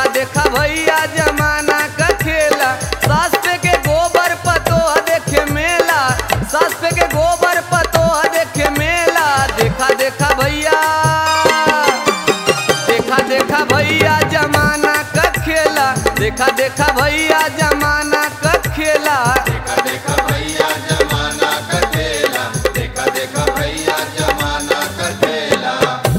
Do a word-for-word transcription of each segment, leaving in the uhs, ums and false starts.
देखा देखा भैया जमाना का खेला, सास पे के गोबर पतोह देखे मेला, सास पे के गोबर पतोह देखे मेला। देखा देखा भैया देखा देखा भैया जमाना का खेला, देखा देखा भैया जमाना का खेला। देखा देखा भैया जमाना का खेला, देखा देखा भैया जमाना का खेला।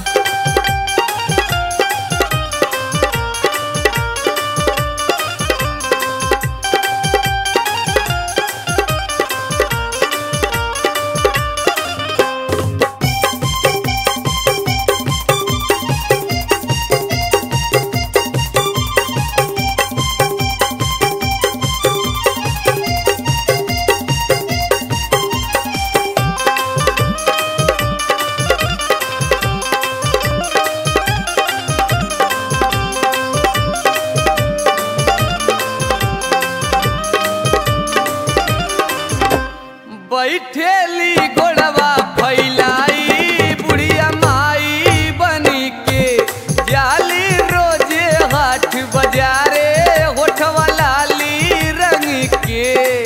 बैठेली गोड़वा फैलाई बुढ़िया माई बनी के, जाली रोजे हाट बजारे होठवा लाली रंग के।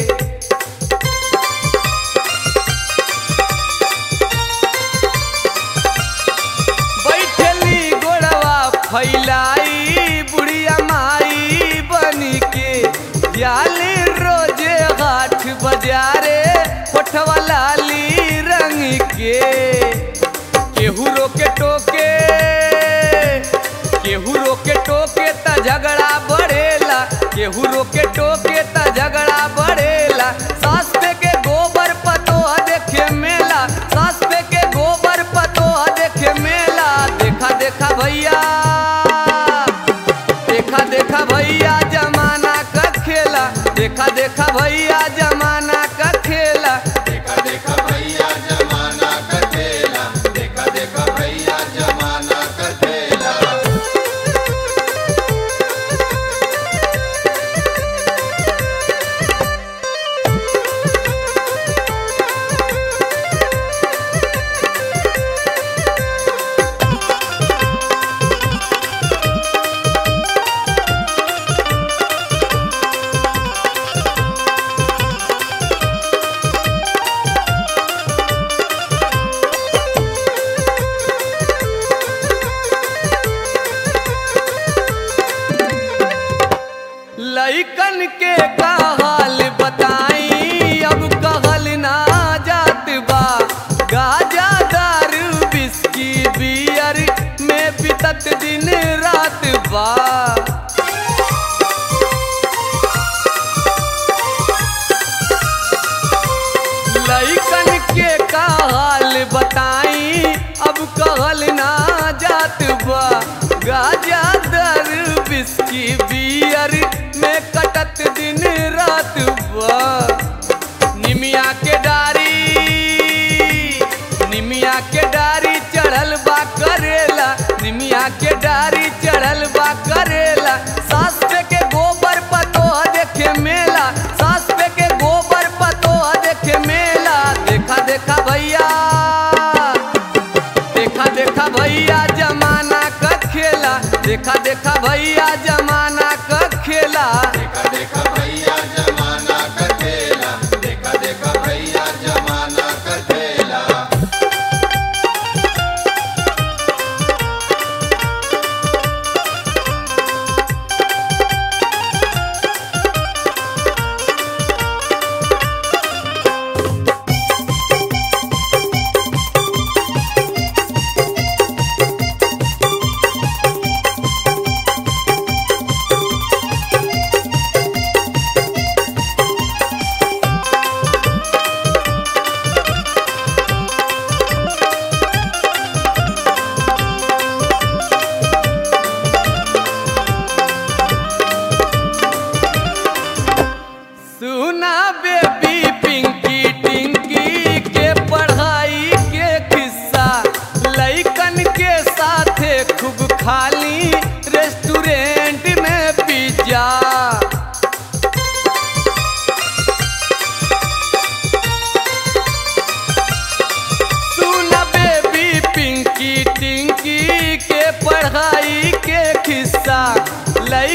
बैठेली गोड़वा फैलाई बुढ़िया माई बनी के, जाली रोजे हाट बजारे होठवा लाली रंग के। केहू रोके टोके केहू रोके टोके त झगड़ा बढ़ेला, केहू रोके टोके त झगड़ा बढ़ेला। सास पे के गोबर पतोह देखे मेला, सास पे के गोबर पतोह देखे मेला। देखा देखा भैया देखा देखा भैया जमाना का खेला, देखा देखा भैया जमाना का खेला। देखा देखा भैया जमाना का खेला, देखा देखा भैया जमाना का खेला। लइकन के का हाल बताई, अब कहल ना जात बा। गाजा दारू बिस्की बियर में बितत दिन रात बा। लइकन के का हाल बताई, अब कहल ना जात बा। गाजा दारू बिस्की बियर में कटत दिन रात बा। निमिया के डारी निमिया के डारी चढ़ल बा करेला, निमिया के डारी चढ़ल बा करेला। सास पे के गोबर पतोह देखे मेला, सास पे के गोबर पतोह देखे मेला। देखा देखा भैया देखा देखा भैया जमाना का खेला, देखा देखा भैया जमाना का खेला। देखा देखा भैया जमाना का खेला, देखा देखा भैया जमाना का खेला।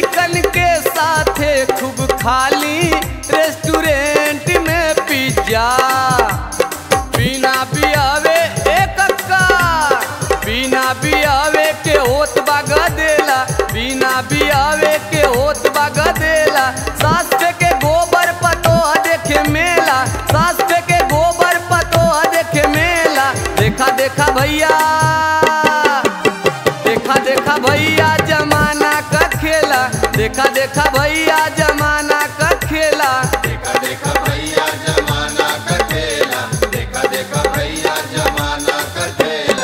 लइकन के साथे खूब खाली रेस्टोरेंट में पिज्जा बिना बियावे एक अक्का बिना बियावे के होत बाग देला बिना बियावे के होत बाग देला सास पे के गोबर पतो देखे मेला सास पे के गोबर पतो देखे मेला देखा देखा भैया देखा देखा भैया जमाना का खेला देखा देखा भैया जमाना का खेला देखा देखा भैया जमाना का खेला देखा देखा भैया जमाना का खेला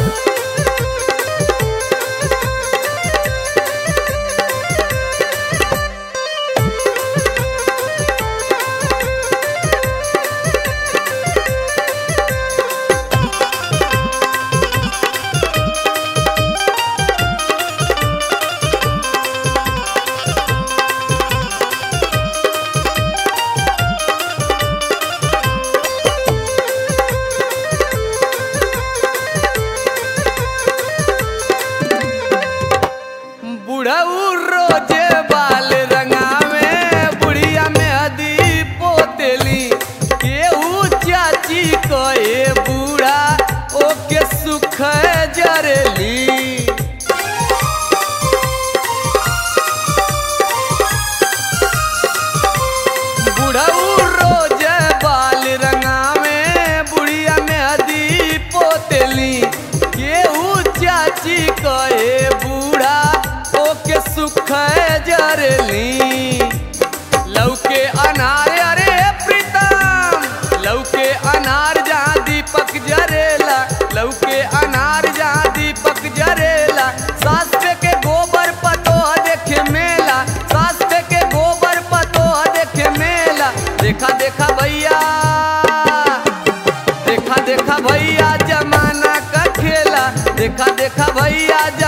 बुढ़ऊ रोजे बाल रंगावे बुढ़िया में हदी पोतेली केहू चाची कहे बूढ़ा ओके सुख जरेली बुढ़ऊ रोजे बाल रंगावे बुढ़िया में हदी पोतेली केहू चाची कहे बूढ़ा ओके सुख जरली लौके अनार अरे प्रीतम लौके अनार जहाँ दीपक जरेला लौके अनार जहाँ दीपक जरेला सास पे के गोबर पतो देखे मेला सास पे के गोबर पतो देखे मेला देखा देखा भैया देखा देखा भैया जमाना का खेला देखा देखा भैया